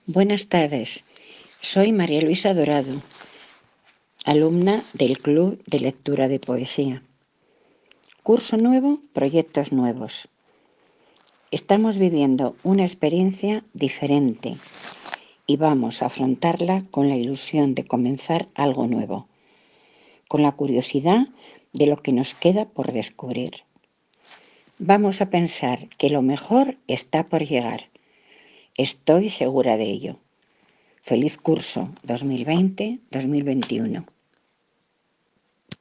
Buenas tardes, soy María Luisa Dorado, alumna del Club de Lectura de Poesía. Curso nuevo, proyectos nuevos. Estamos viviendo una experiencia diferente y vamos a afrontarla con la ilusión de comenzar algo nuevo, con la curiosidad de lo que nos queda por descubrir. Vamos a pensar que lo mejor está por llegar. Estoy segura de ello. Feliz curso 2020-2021.